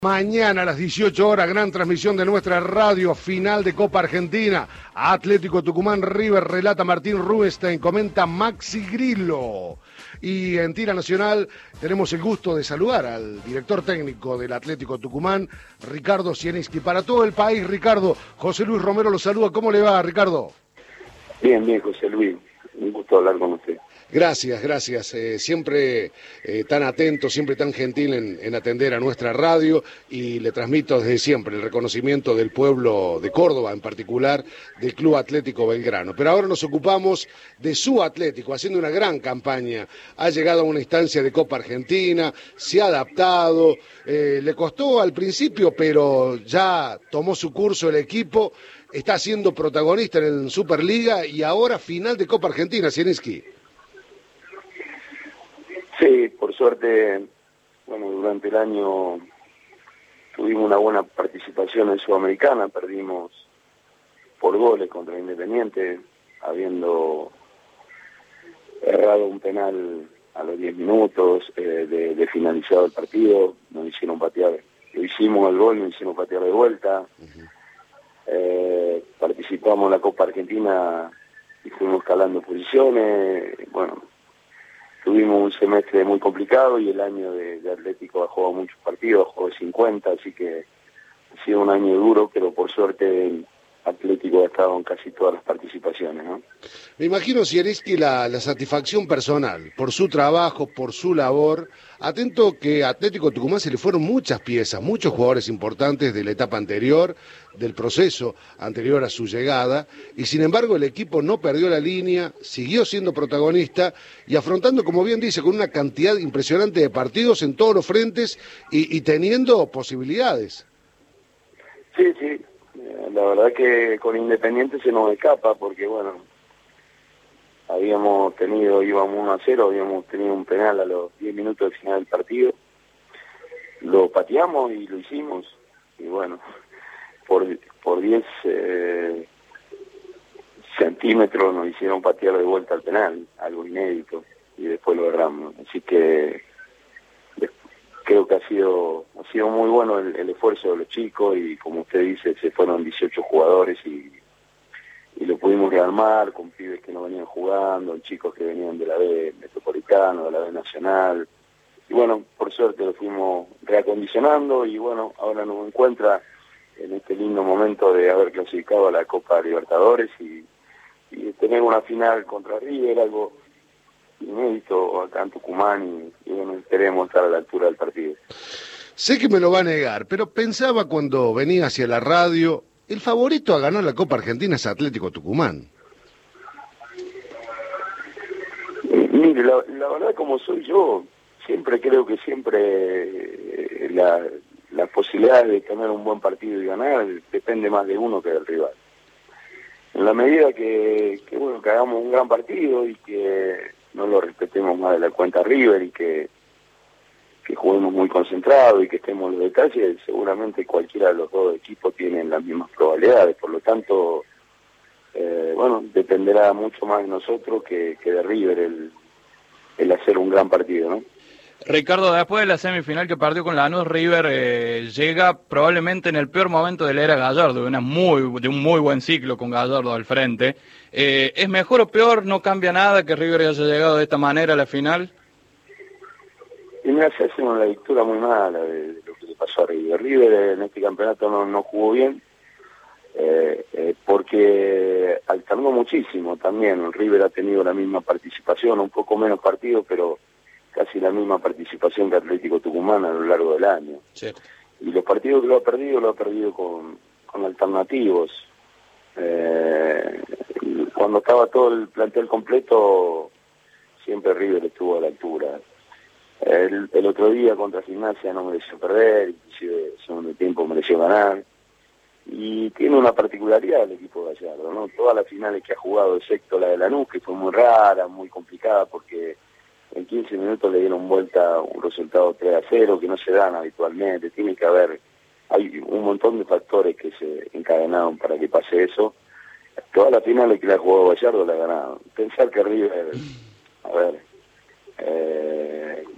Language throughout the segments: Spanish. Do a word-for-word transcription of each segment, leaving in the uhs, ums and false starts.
Mañana a las dieciocho horas, gran transmisión de nuestra radio, final de Copa Argentina. Atlético Tucumán River, relata Martín Rubinstein, comenta Maxi Grillo. Y en Tira Nacional tenemos el gusto de saludar al director técnico del Atlético Tucumán, Ricardo Sieniski. Para todo el país, Ricardo, José Luis Romero lo saluda. ¿Cómo le va, Ricardo? Bien, bien, José Luis. Un gusto hablar con usted. Gracias, gracias. Eh, siempre eh, tan atento, siempre tan gentil en, en atender a nuestra radio, y le transmito desde siempre el reconocimiento del pueblo de Córdoba, en particular del Club Atlético Belgrano. Pero ahora nos ocupamos de su Atlético, haciendo una gran campaña. Ha llegado a una instancia de Copa Argentina, se ha adaptado, eh, le costó al principio, pero ya tomó su curso el equipo, está siendo protagonista en Superliga y ahora final de Copa Argentina, Sieniski. Sí, por suerte, bueno, durante el año tuvimos una buena participación en Sudamericana, perdimos por goles contra Independiente, habiendo errado un penal a los diez minutos eh, de, de finalizado el partido, nos hicieron patear, lo hicimos el gol, nos hicieron patear de vuelta, uh-huh. eh, participamos en la Copa Argentina y fuimos escalando posiciones, bueno, tuvimos un semestre muy complicado y el año de, de Atlético ha jugado muchos partidos, ha jugado cincuenta, así que ha sido un año duro, pero por suerte el Atlético ha estado en casi todas las participaciones, ¿no? Me imagino, Sieniski, la, la satisfacción personal por su trabajo, por su labor. Atento que a Atlético Tucumán se le fueron muchas piezas, muchos jugadores importantes de la etapa anterior, del proceso anterior a su llegada, y sin embargo el equipo no perdió la línea, siguió siendo protagonista y afrontando, como bien dice, con una cantidad impresionante de partidos en todos los frentes y, y teniendo posibilidades. Sí, sí, la verdad que con Independiente se nos escapa porque, bueno, habíamos tenido, íbamos uno a cero, habíamos tenido un penal a los diez minutos del final del partido, lo pateamos y lo hicimos, y bueno, por por diez eh, centímetros nos hicieron patear de vuelta al penal, algo inédito, y después lo erramos, así que creo que ha sido ha sido muy bueno el, el esfuerzo de los chicos, y como usted dice, se fueron dieciocho jugadores y y lo pudimos rearmar con pibes que no venían jugando, chicos que venían de la B Metropolitano, de la B Nacional, y bueno, por suerte lo fuimos reacondicionando, y bueno, ahora nos encuentra en este lindo momento de haber clasificado a la Copa Libertadores y, y de tener una final contra River, algo inédito acá en Tucumán, y, y bueno, esperemos estar a la altura del partido. Sé que me lo va a negar, pero pensaba cuando venía hacia la radio, el favorito a ganar la Copa Argentina es Atlético Tucumán. Mire, la, la verdad, como soy yo, siempre creo que siempre eh, la, las posibilidades de tener un buen partido y ganar depende más de uno que del rival. En la medida que, que bueno, que hagamos un gran partido y que no lo respetemos más de la cuenta River y que que juguemos muy concentrados y que estemos en los detalles, seguramente cualquiera de los dos equipos tienen las mismas probabilidades, por lo tanto, eh, bueno, dependerá mucho más de nosotros que, que de River el, el hacer un gran partido, ¿no? Ricardo, después de la semifinal que perdió con Lanús, River eh, llega probablemente en el peor momento de la era Gallardo, de, una muy, de un muy buen ciclo con Gallardo al frente. Eh, ¿Es mejor o peor? ¿No cambia nada que River haya llegado de esta manera a la final? Y me hace una lectura muy mala de, de lo que le pasó a River. River en este campeonato no, no jugó bien, eh, eh, porque alternó muchísimo también. River ha tenido la misma participación, un poco menos partidos, pero casi la misma participación que Atlético Tucumán a lo largo del año. Sí. Y los partidos que lo ha perdido, lo ha perdido con, con alternativos. Eh, cuando estaba todo el plantel completo, siempre River estuvo a la altura. El, el otro día contra Gimnasia no mereció perder, inclusive el segundo tiempo mereció ganar, y tiene una particularidad el equipo de Gallardo, ¿no? Todas las finales que ha jugado, excepto la de Lanús, que fue muy rara, muy complicada, porque en quince minutos le dieron vuelta un resultado tres a cero, que no se dan habitualmente, tiene que haber, hay un montón de factores que se encadenaron para que pase eso. Todas las finales que le ha jugado Gallardo la ha ganado. Pensar que River, a ver, eh,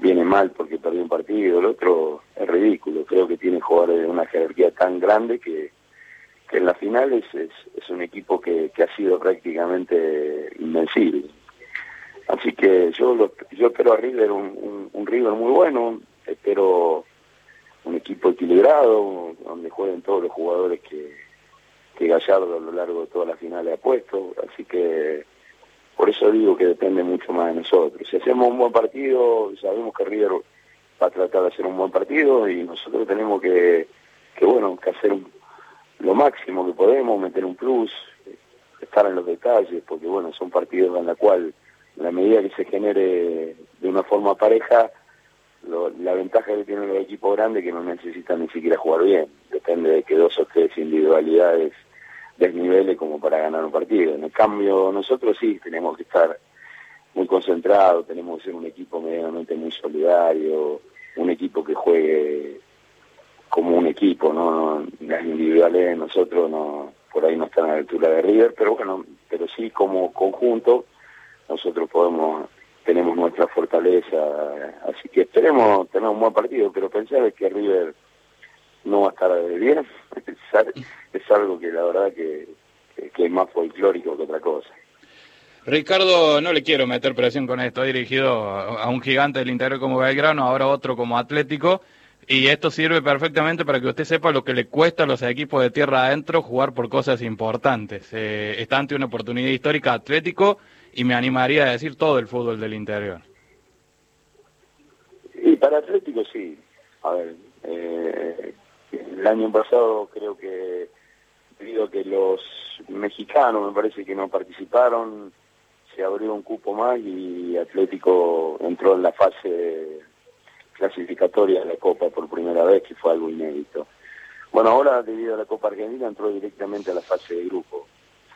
viene mal porque perdió un partido, el otro es ridículo. Creo que tiene jugadores de una jerarquía tan grande que, que en la final es, es, es un equipo que, que ha sido prácticamente invencible. Así que yo lo, yo espero a River un, un, un River muy bueno, espero un equipo equilibrado, donde jueguen todos los jugadores que, que Gallardo a lo largo de todas las finales ha puesto, así que por eso digo que depende mucho más de nosotros. Si hacemos un buen partido, sabemos que River va a tratar de hacer un buen partido y nosotros tenemos que, que bueno, que hacer un, lo máximo que podemos, meter un plus, estar en los detalles, porque bueno, son partidos en la cual, en la medida que se genere de una forma pareja, lo, la ventaja que tienen los equipos grandes es que no necesitan ni siquiera jugar bien, depende de que dos o tres individualidades desnivele como para ganar un partido. En el cambio, nosotros sí tenemos que estar muy concentrados, tenemos que ser un equipo medianamente muy solidario, un equipo que juegue como un equipo, ¿no? Las individuales de nosotros no, por ahí no están a la altura de River, pero bueno, pero sí como conjunto nosotros podemos, tenemos nuestra fortaleza, así que esperemos tener un buen partido, pero pensar que River no va a estar bien, es algo que la verdad que, que, que es más folclórico que otra cosa. Ricardo, no le quiero meter presión con esto, he dirigido a un gigante del interior como Belgrano, ahora otro como Atlético, y esto sirve perfectamente para que usted sepa lo que le cuesta a los equipos de tierra adentro jugar por cosas importantes. Eh, está ante una oportunidad histórica Atlético, y me animaría a decir todo el fútbol del interior. Y para Atlético sí, a ver, eh, el año pasado creo que, debido a que los mexicanos me parece que no participaron, se abrió un cupo más y Atlético entró en la fase clasificatoria de la Copa por primera vez, que fue algo inédito. Bueno, ahora debido a la Copa Argentina entró directamente a la fase de grupo.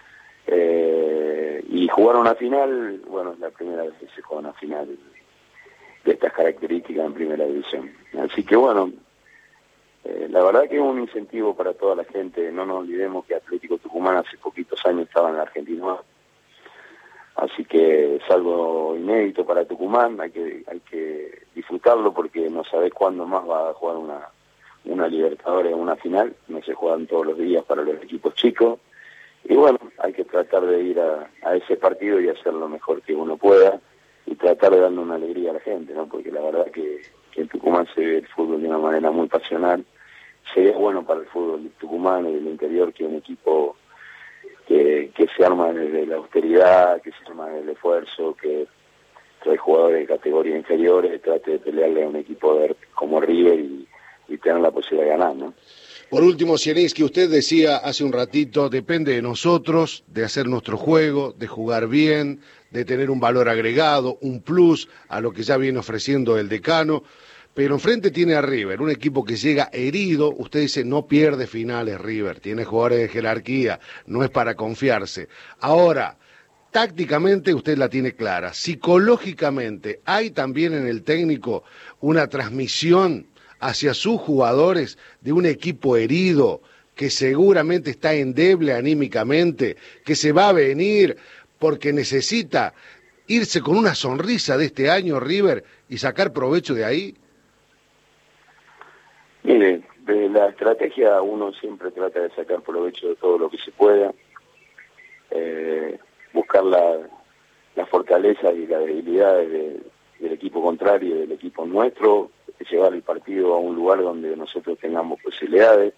Eh, y jugaron una final, bueno, es la primera vez que se juega una final de estas características en primera división. Así que bueno, Eh, la verdad que es un incentivo para toda la gente. No nos olvidemos que Atlético Tucumán hace poquitos años estaba en la Argentina, así que es algo inédito para Tucumán. Hay que hay que disfrutarlo porque no sabés cuándo más va a jugar una una Libertadores o una final. No se juegan todos los días para los equipos chicos y bueno, hay que tratar de ir a, a ese partido y hacer lo mejor que uno pueda y tratar de darle una alegría a la gente, ¿no? Porque la verdad que, que en Tucumán se ve el fútbol de una manera muy pasional. Sería bueno para el fútbol de Tucumán y del interior que un equipo que, que se arma desde la austeridad, que se arma desde el esfuerzo, que trae jugadores de categorías inferiores, trate de pelearle a un equipo de, como River y, y tener la posibilidad de ganar, ¿no? Por último, Zielinski, usted decía hace un ratito, depende de nosotros, de hacer nuestro juego, de jugar bien, de tener un valor agregado, un plus a lo que ya viene ofreciendo el decano. Pero enfrente tiene a River, un equipo que llega herido. Usted dice, no pierde finales River, tiene jugadores de jerarquía, no es para confiarse. Ahora, tácticamente usted la tiene clara, psicológicamente, ¿hay también en el técnico una transmisión hacia sus jugadores de un equipo herido, que seguramente está endeble anímicamente, que se va a venir porque necesita irse con una sonrisa de este año River y sacar provecho de ahí? Mire, de la estrategia uno siempre trata de sacar provecho de todo lo que se pueda, eh, buscar la, la fortaleza y las debilidades de, del equipo contrario y del equipo nuestro, llevar el partido a un lugar donde nosotros tengamos posibilidades,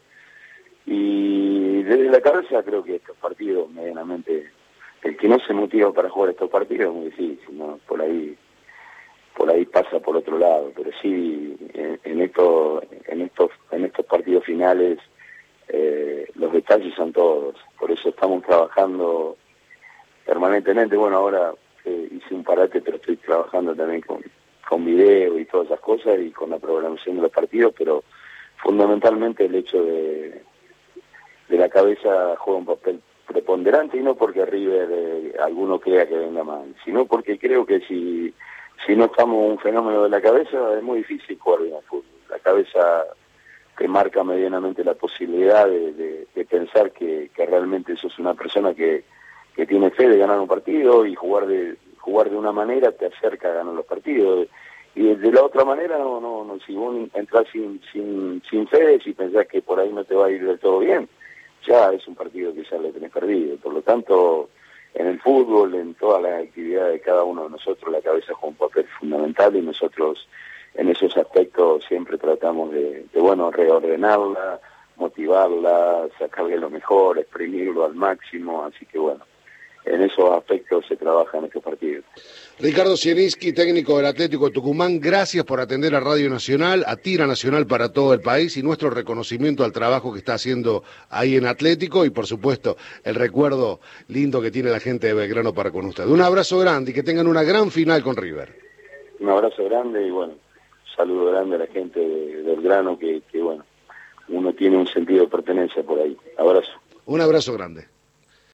y desde la cabeza creo que estos partidos medianamente, el que no se motiva para jugar estos partidos es muy difícil, ¿no? Por ahí por ahí pasa por otro lado, pero sí en, en estos en estos en estos partidos finales eh, los detalles son todos, por eso estamos trabajando permanentemente. Bueno, ahora eh, hice un parate, pero estoy trabajando también con con video y todas esas cosas y con la programación de los partidos, pero fundamentalmente el hecho de de la cabeza juega un papel preponderante, y no porque River eh, alguno crea que venga mal, sino porque creo que si Si no estamos en un fenómeno de la cabeza, es muy difícil jugar bien al fútbol. La cabeza te marca medianamente la posibilidad de, de, de pensar que, que realmente sos una persona que, que tiene fe de ganar un partido, y jugar de jugar de una manera te acerca a ganar los partidos. y de la otra manera, no, no, no, si vos entras sin, sin, sin fe, si pensás que por ahí no te va a ir del todo bien, ya es un partido que ya lo tenés perdido. Por lo tanto, en el fútbol, en todas las actividades de cada uno de nosotros, la cabeza juega un papel fundamental y nosotros en esos aspectos siempre tratamos de, de bueno, reordenarla, motivarla, sacarle lo mejor, exprimirlo al máximo, así que bueno, en esos aspectos se trabaja en estos partidos. Ricardo Sieniski, técnico del Atlético de Tucumán, gracias por atender a Radio Nacional, a Tira Nacional para todo el país y nuestro reconocimiento al trabajo que está haciendo ahí en Atlético y por supuesto el recuerdo lindo que tiene la gente de Belgrano para con usted. Un abrazo grande y que tengan una gran final con River. Un abrazo grande y bueno, un saludo grande a la gente de Belgrano que, que bueno, uno tiene un sentido de pertenencia por ahí. Abrazo. Un abrazo grande.